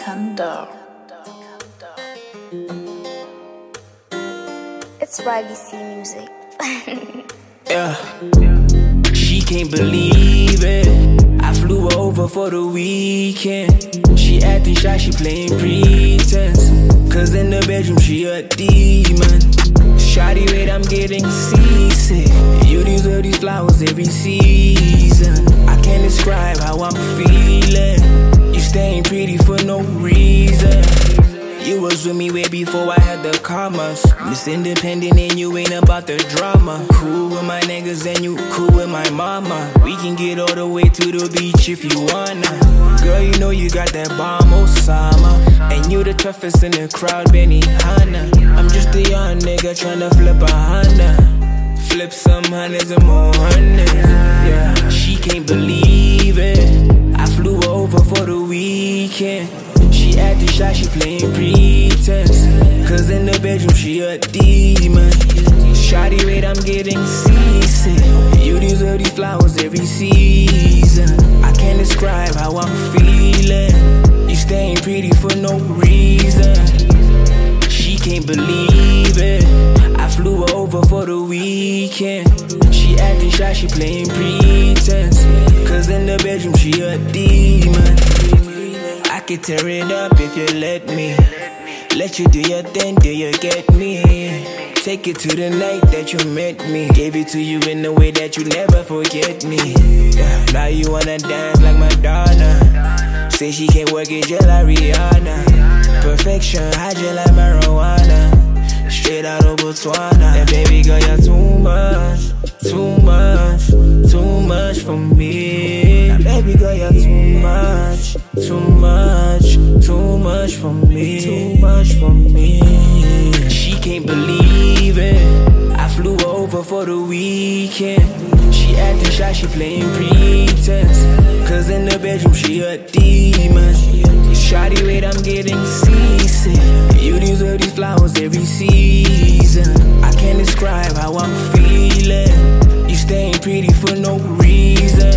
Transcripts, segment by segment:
Candor. It's Riley C Music. Yeah, she can't believe it. I flew over for the weekend. She acting shy, she playing pretense. Cause in the bedroom she a demon. Shawty, wait, I'm getting seasick. You deserve these flowers every season. I can't describe how I'm feeling. You staying pretty for no reason. You was with me way before I had the commas. Miss Independent and you ain't about the drama. Cool with my niggas and you cool with my mama. We can get all the way to the beach if you wanna. Girl, you know you got that bomb Osama. And you the toughest in the crowd, Benny Hanna. I'm just a young nigga tryna flip a Honda. Flip some hundreds and more hundreds. Yeah, she can't believe it. I flew over for the weekend. She acting shy, she playing pretense. Cause in the bedroom she a demon. Shawty, wait, I'm getting seasick. You deserve these flowers every season. I can't describe how I'm feeling. You staying pretty for no reason. She can't believe it. I flew over for the weekend. She acting shy, she playing pretense. Cause in the bedroom she a demon. I could tear it up if you let me. Let you do your thing, do you get me? Take it to the night that you met me. Gave it to you in a way that you never forget me. Yeah. Now you wanna dance like Madonna. Say she can't work it just like Rihanna. Perfection, hide you like marijuana. Straight out of Botswana. And baby girl, you're too much, too much, too much for me. Now baby girl, you're too much, too much, too much for me, too much for me. She can't believe it. I flew over for the weekend. She acting shy, she playing pretense. Cause in the bedroom she a demon. Shawty, wait, I'm getting seasick. You deserve these flowers every season. I can't describe how I'm feeling. You staying pretty for no reason.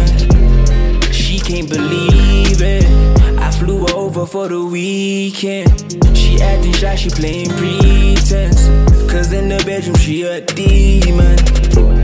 She can't believe it. I flew over for the weekend. She acting shy, she playing pretense. Cause in the bedroom she a demon.